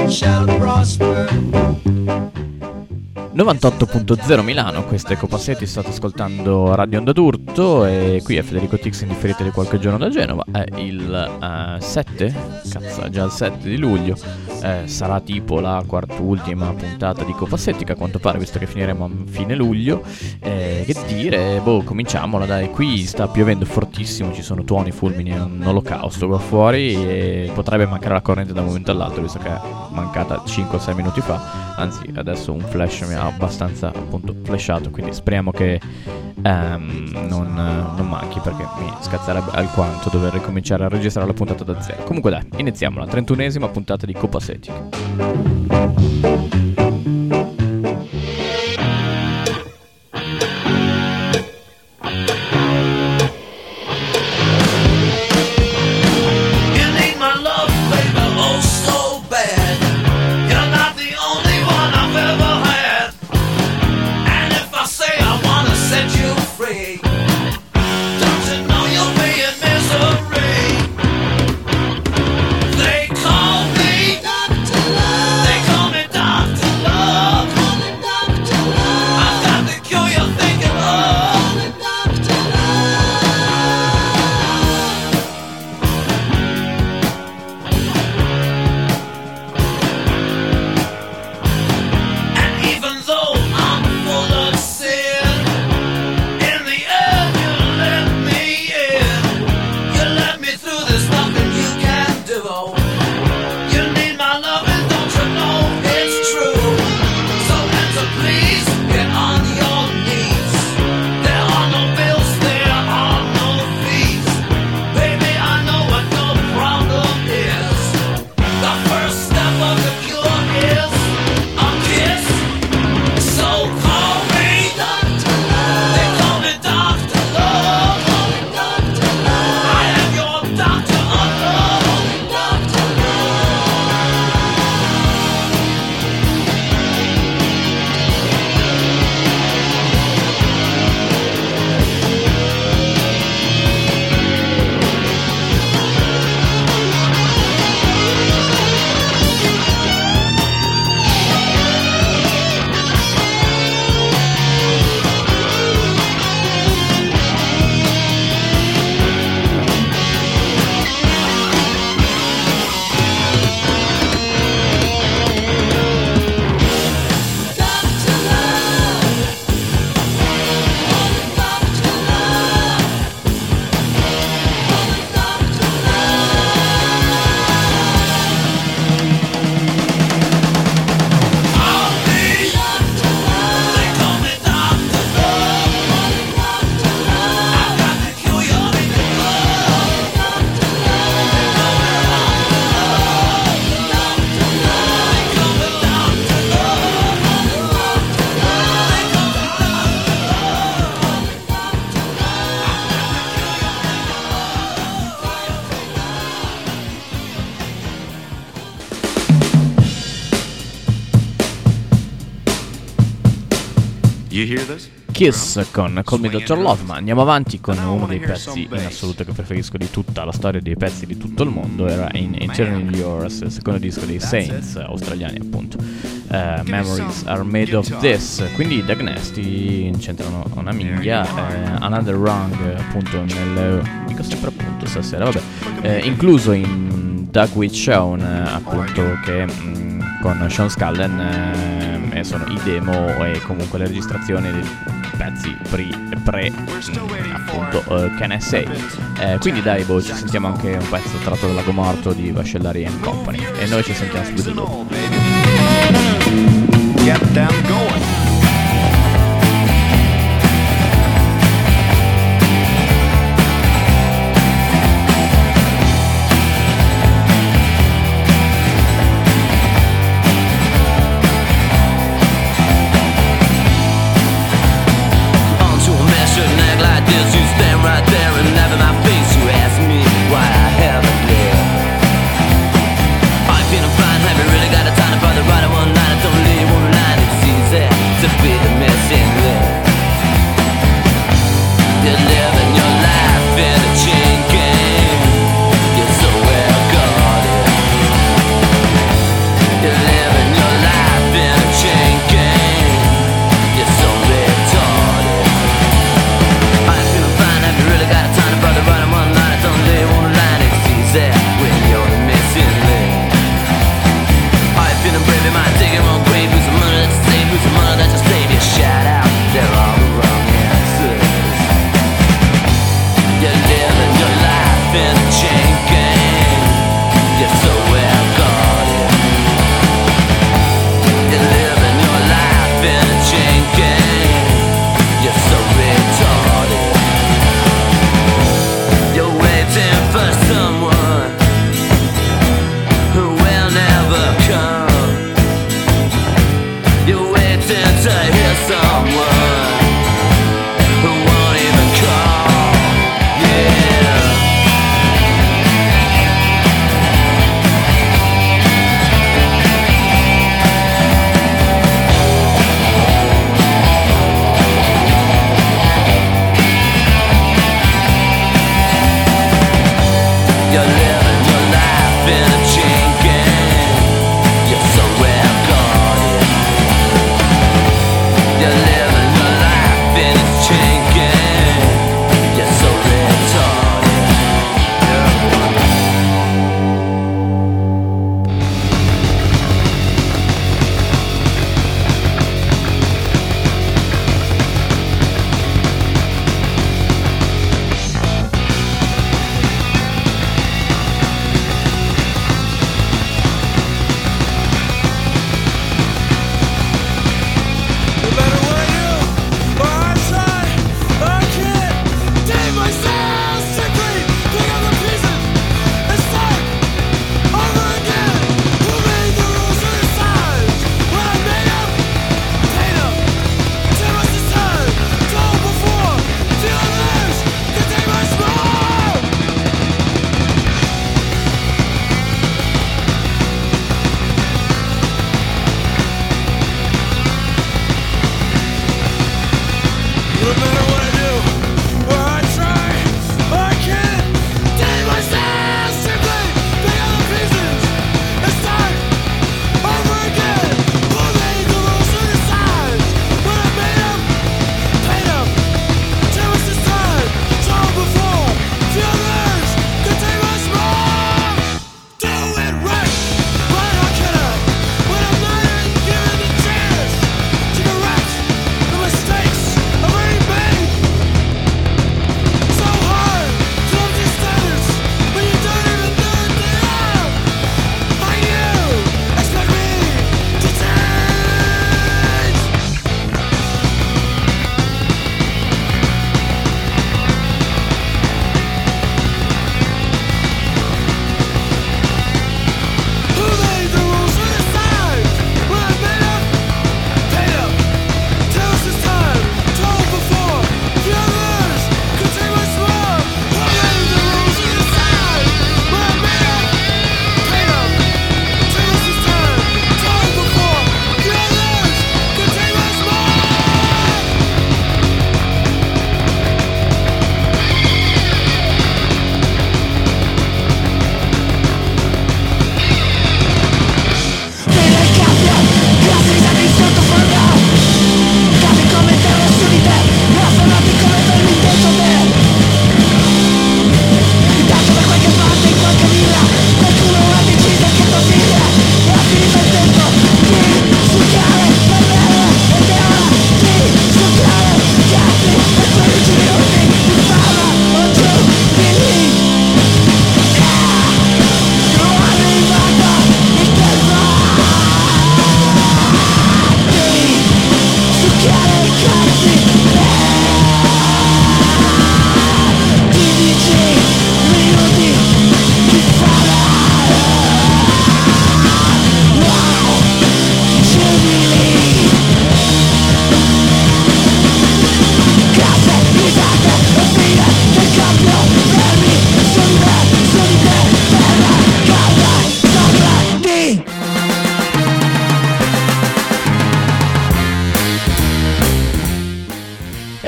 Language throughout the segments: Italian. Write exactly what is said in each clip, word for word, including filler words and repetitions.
shall prosper. novantotto punto zero Milano, questo è Copassetti, state ascoltando Radio Onda d'Urto e qui è Federico Tix in differita di qualche giorno da Genova. È il uh, sette, cazzo, già il sette di luglio, eh, sarà tipo la quart'ultima puntata di Copassetti, che a quanto pare, visto che finiremo a fine luglio. Eh, che dire, boh, cominciamola dai, qui sta piovendo fortissimo, ci sono tuoni, fulmini, è un olocausto qua fuori e potrebbe mancare la corrente da un momento all'altro, visto che è mancata cinque sei minuti fa, anzi adesso un flash mi ha abbastanza appunto flashato, quindi speriamo che um, non, non manchi, perché mi scazzerebbe alquanto dover ricominciare a registrare la puntata da zero. Comunque dai, iniziamo la trentunesima puntata di Copassetti. Kiss con Call Me doctor Love, ma andiamo avanti con uno dei pezzi in assoluto che preferisco di tutta la storia dei pezzi di tutto il mondo. Era in Eternal Yours, il secondo disco dei Saints, australiani appunto. uh, Memories Are Made of This, quindi Doug Nasty incentrano una minchia. uh, Another Wrong appunto nel, dico sempre appunto stasera, vabbè, uh, incluso in Doug with Sean appunto, che mh, con Sean Scallen, uh, e sono i demo e comunque le registrazioni dei pezzi pre, pre mh, appunto uh, Can I Say. Eh, quindi dai, boh, ci sentiamo anche un pezzo tratto dal Lago Morto di Vascellari and Company e noi ci sentiamo subito dopo. Get them going. Yeah.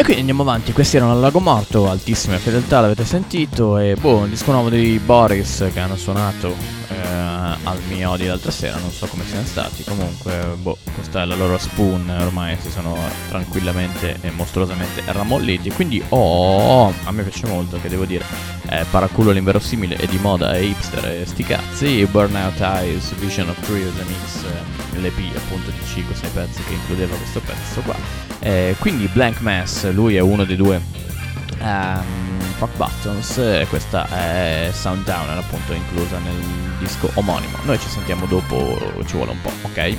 quindi andiamo avanti, questi erano al Lago Morto, altissima fedeltà, l'avete sentito. E boh, un disco nuovo di Boris che hanno suonato eh, al mio di l'altra sera, non so come siano stati. Comunque, boh, questa è la loro Spoon, ormai si sono tranquillamente e mostruosamente ramolliti. Quindi, oh, a me piace molto, che devo dire, eh, paraculo l'inverosimile è di moda, è hipster e sti cazzi. Burnout Eyes, Vision of Crew, The Mix, eh, l'E P appunto di cinque sei pezzi che includeva questo pezzo qua. Eh, quindi Blank Mass, lui è uno dei due um, Fuck Buttons, e questa è Sound Downer, appunto inclusa nel disco omonimo. Noi ci sentiamo dopo, ci vuole un po', ok?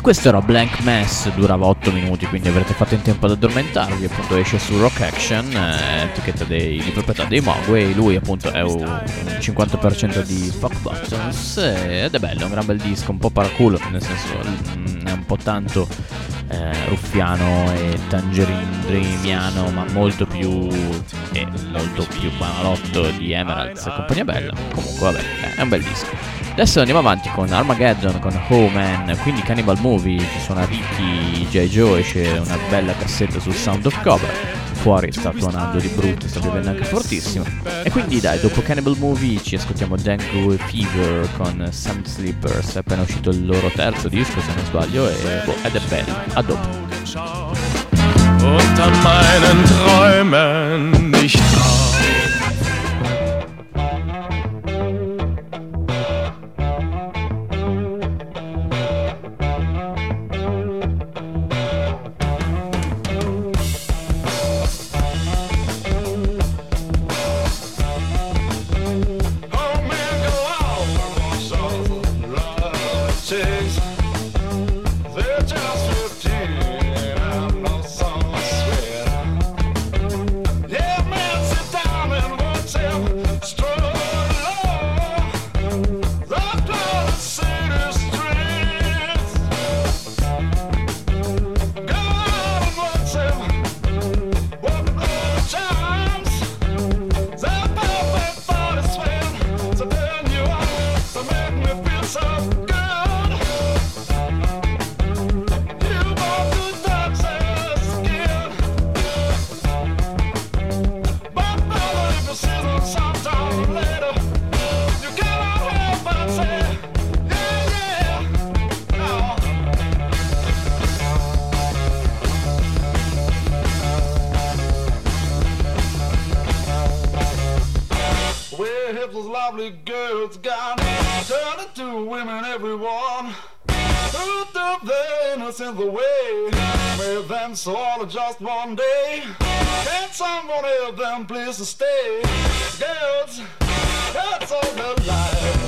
questo era Blank Mass, durava otto minuti, quindi avrete fatto in tempo ad addormentarvi. Appunto esce su Rock Action, eh, etichetta dei, di proprietà dei Mogwai. Lui appunto è un, un cinquanta per cento di Fuck Buttons, eh, ed è bello, è un gran bel disco, un po' paraculo, nel senso mm, è un po' tanto eh, ruffiano e tangerine dreamiano, ma molto più e molto più banalotto di Emeralds e compagnia bella. Comunque vabbè, è un bel disco. Adesso andiamo avanti con Armageddon, con Oh Man, quindi Cannibal Movie, ci suona Ricky J. Joe, esce una bella cassetta sul Sound of Cobra, fuori sta tuonando di brutto, sta bevendo anche fortissimo, e quindi dai, dopo Cannibal Movie ci ascoltiamo Dengue Fever con Sun Sleepers, è appena uscito il loro terzo disco se non sbaglio, e boh, ed è bello, a dopo. Unter meinen Träumen nicht auf. Girls gone, turn into women, everyone. Who took the innocence away? Made them so all just one day. Can someone help them please to stay? Girls, that's all the life.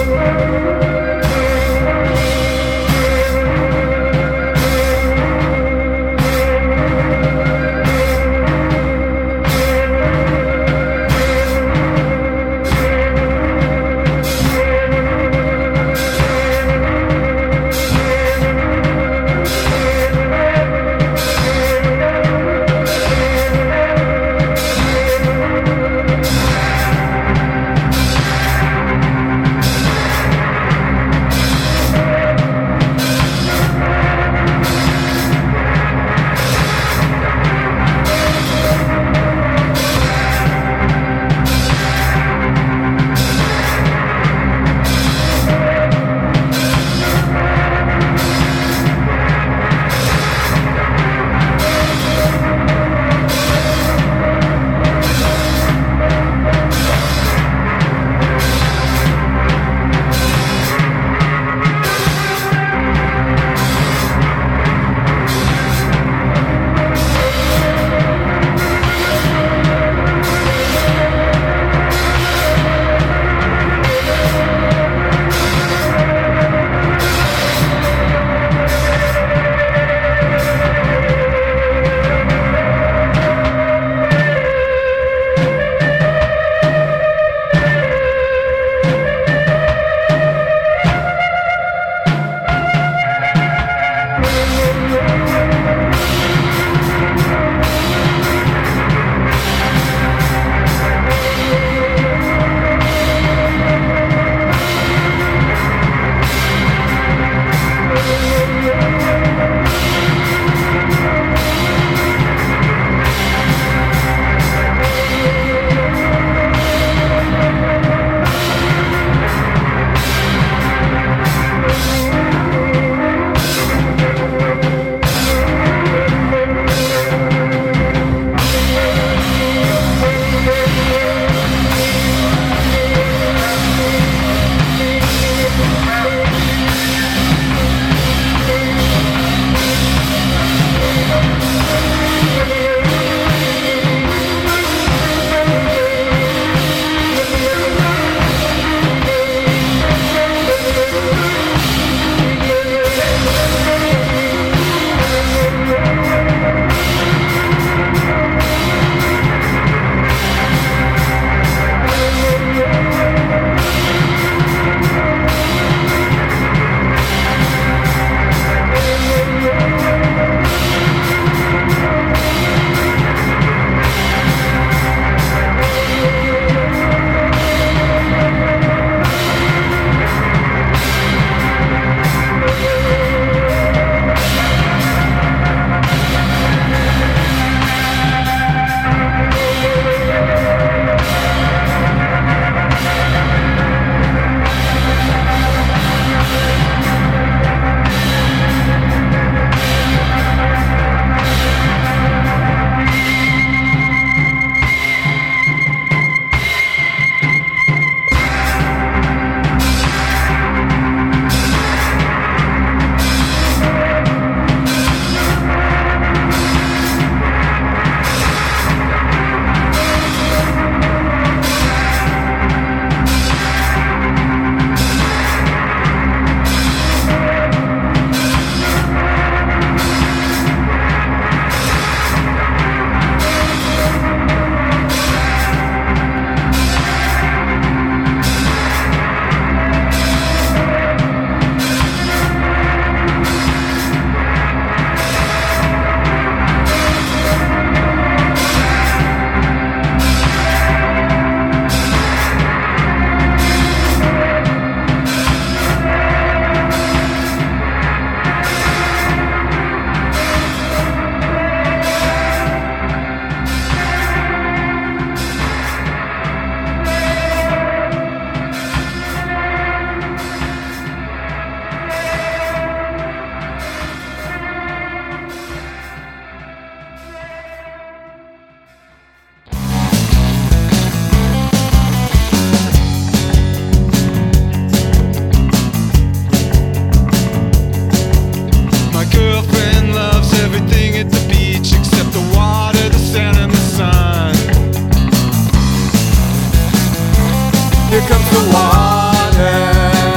Here comes the water.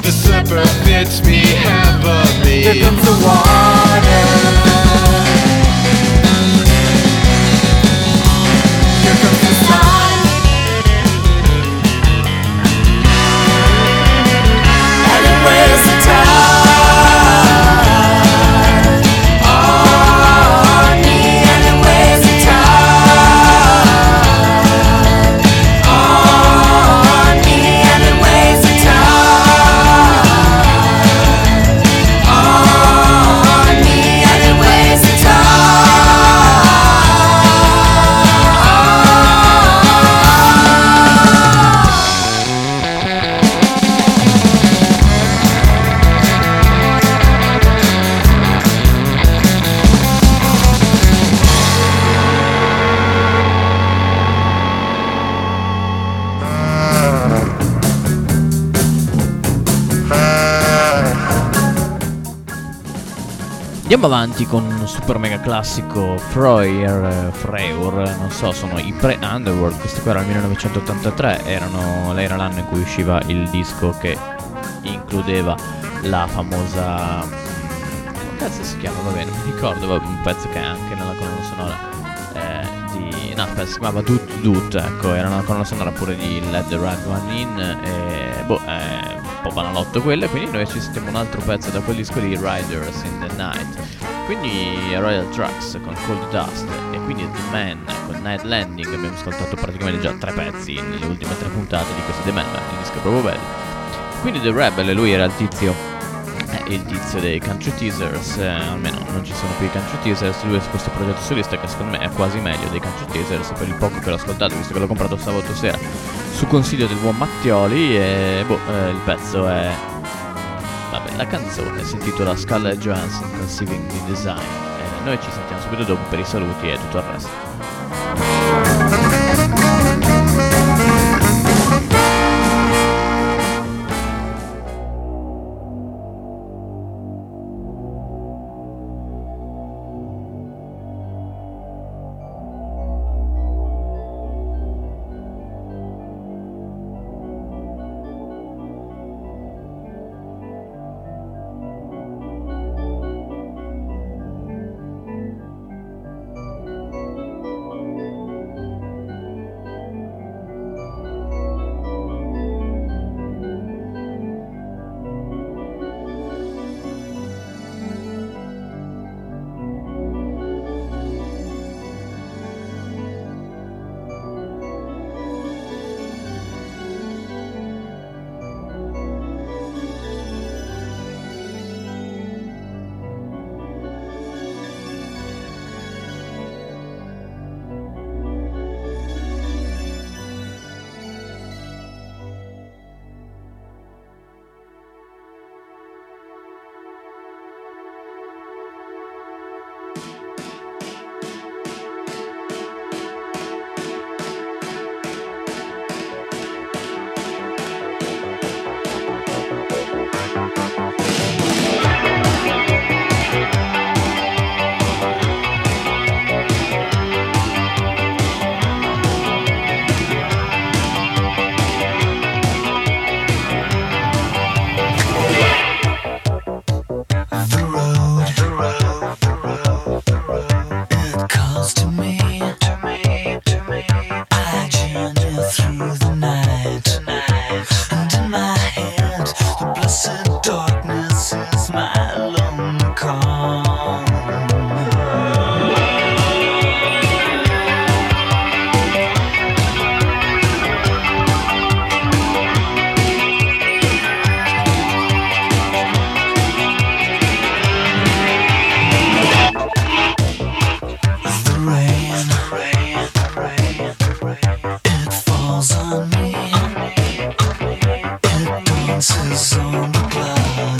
The supper fits me heavily. Here comes the water. Here comes the sun. And it weighs the tide on me, and it weighs the tide on me, and it weighs the tide on me, and it weighs the Andiamo avanti con un super mega classico, Freur, Freur, non so, sono i pre-Underworld. Questo qua era il millenovecentottantatré, erano, era l'anno in cui usciva il disco che includeva la famosa... come cazzo si chiama? Va bene, non mi ricordo, vabbè, un pezzo che è anche nella colonna sonora eh, di... no, aspetta, si chiamava Doot Doot, ecco, era nella colonna sonora pure di Let the Right One In, e boh, eh, un po' banalotto quello, e quindi noi ci sentiamo un altro pezzo da quel disco lì, Riders in the Night. Quindi Royal Tracks con Cold Dust e quindi The Man con Night Landing. Abbiamo ascoltato praticamente già tre pezzi nelle ultime tre puntate di questo The Man, il disco è proprio bello. Quindi The Rebel, lui era il tizio eh, il tizio dei Country Teasers, eh, almeno non ci sono più i Country Teasers, lui ha questo progetto solista che secondo me è quasi meglio dei Country Teasers per il poco che l'ho ascoltato, visto che l'ho comprato sabato sera su consiglio del buon Mattioli. E boh, eh, il pezzo è... vabbè, la canzone si intitola Scarlett Johansson Conceiving the Design. E noi ci sentiamo subito dopo per i saluti e tutto il resto. dances on the clouds.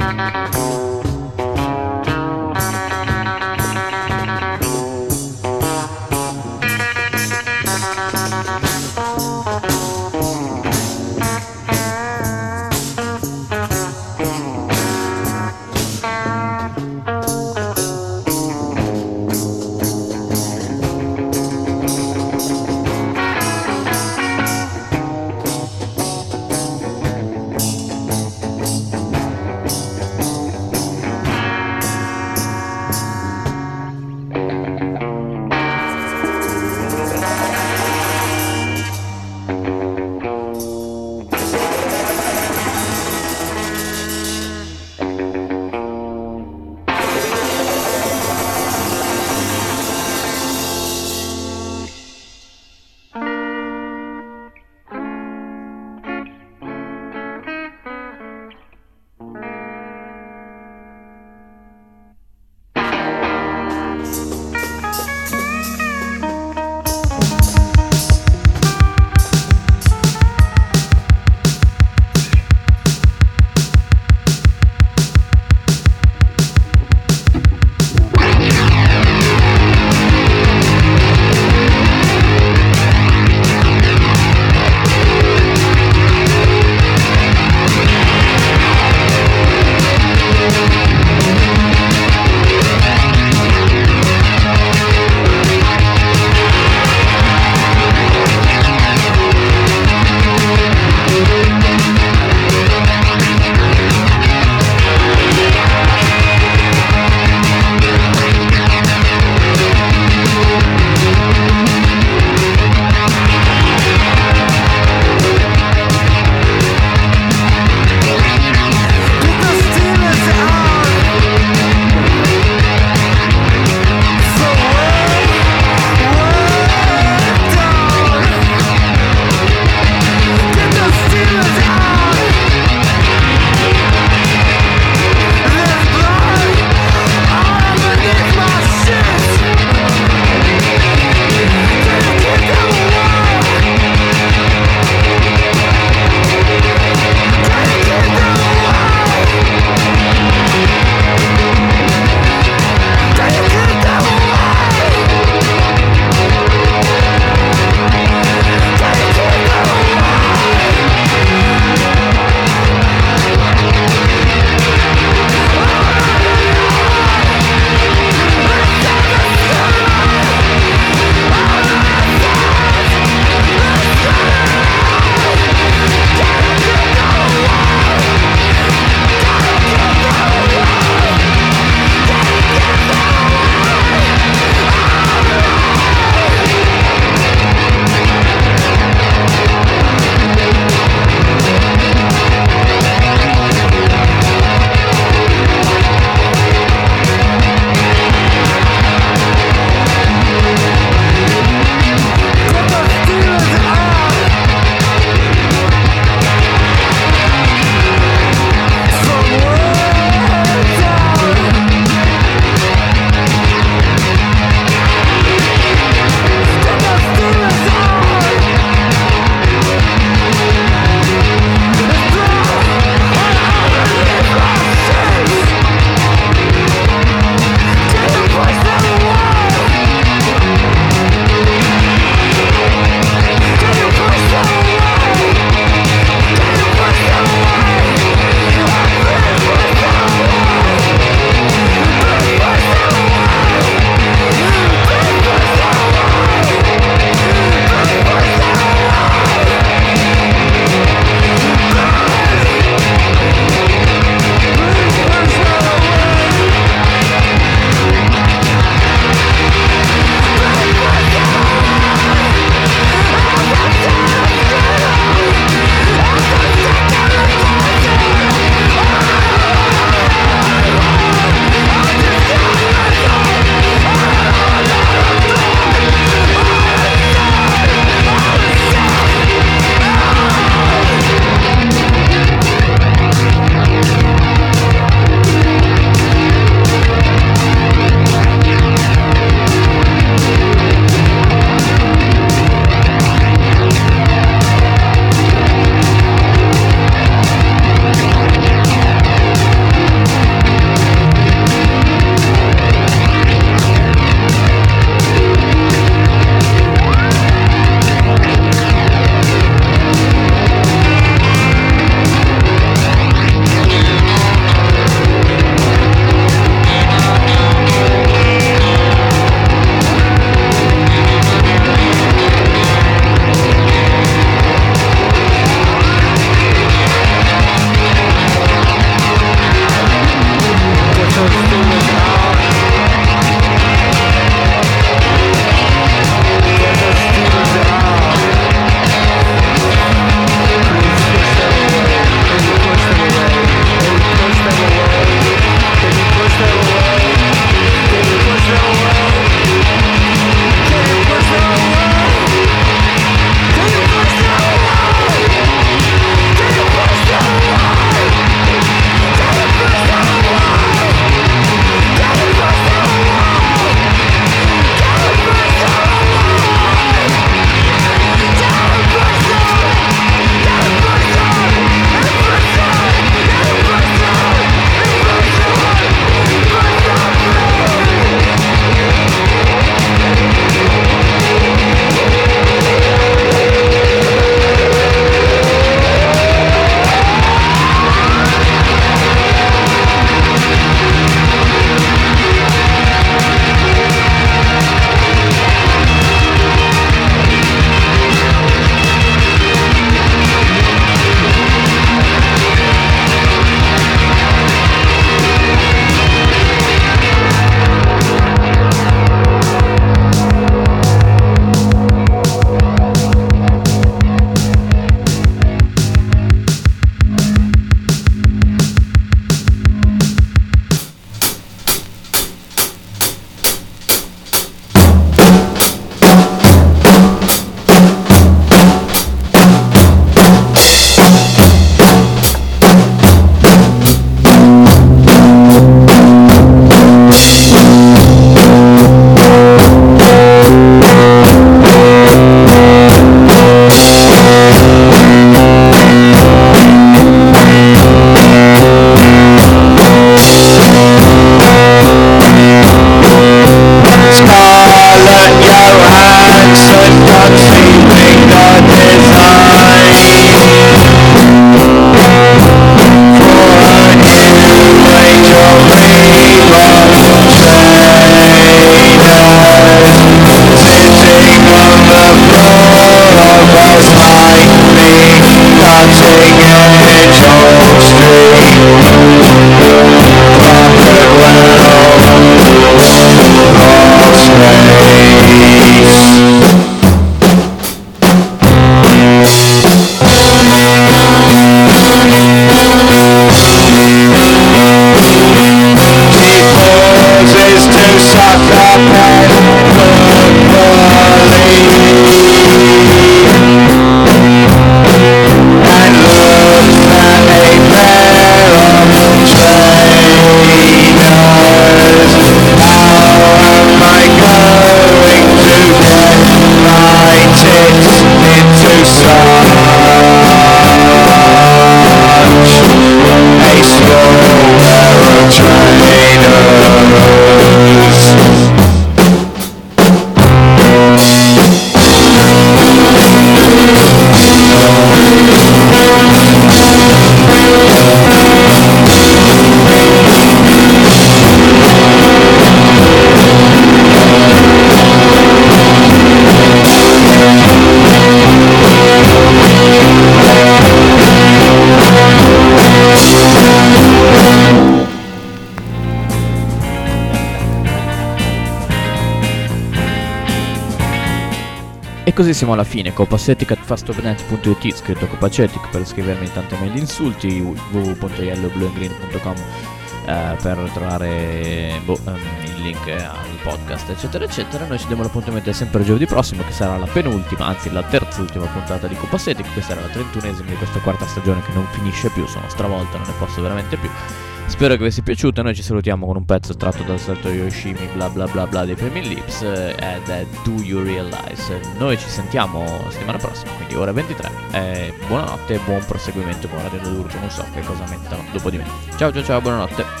così siamo alla fine. Copacetic at fastofnet punto it, scritto Copacetic per scrivermi tante mail di insulti, w w w punto yellow blue and green punto com eh, per trovare boh, um, il link al podcast eccetera eccetera. Noi ci diamo l'appuntamento sempre giovedì prossimo, che sarà la penultima, anzi la terza ultima puntata di Copacetic. Questa era la trentunesima di questa quarta stagione che non finisce più, sono stravolta, non ne posso veramente più. Spero che vi sia piaciuta. Noi ci salutiamo con un pezzo tratto dal salto Yoshimi bla bla bla bla dei Primi Lips eh, ed è Do You Realize. Noi ci sentiamo settimana prossima, quindi ora ventitré. Eh, buonanotte e buon proseguimento con Radio D'Urto. Non so che cosa mettano dopo di me. Ciao ciao ciao, buonanotte.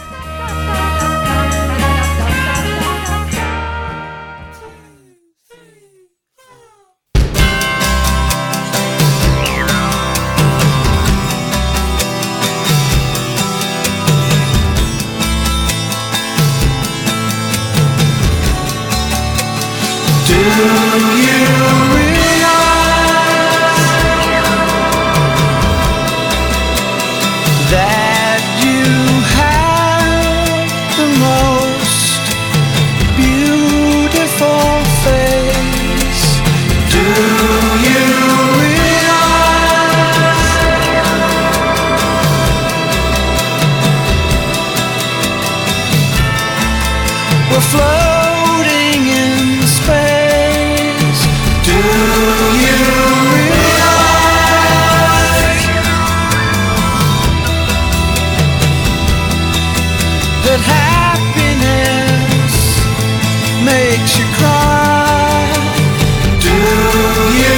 Floating in space. Do you realize that happiness makes you cry? Do you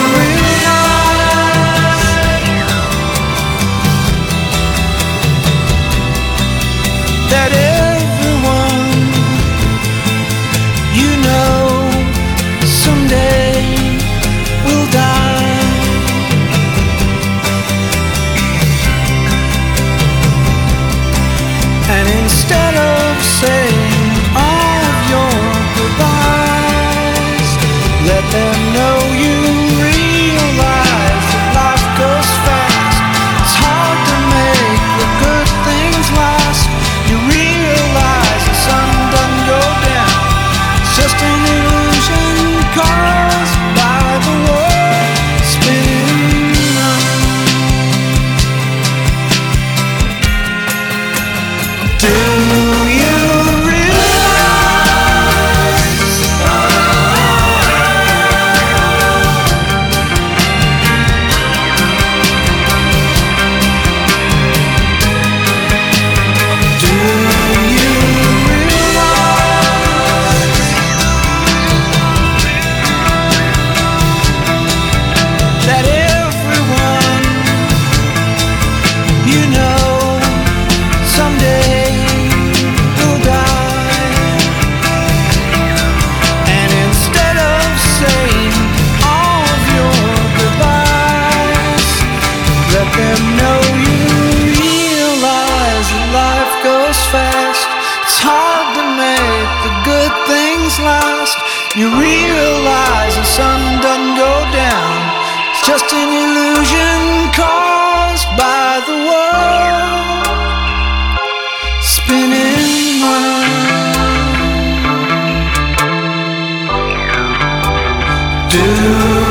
realize that everyone you know someday will die? And instead of saying all of your goodbyes, let them know you realize that life goes fast. It's hard to make the good things last. You realize the sun doesn't go down, just an illusion caused by the world spinning round. Do you realize Do you realize that everyone you know someday will die? And instead of saying all of your goodbyes, let them know you realize that life goes fast. It's hard to make the good things last. You realize the sun doesn't go down, it's just an illusion caused by the world spinning round. Do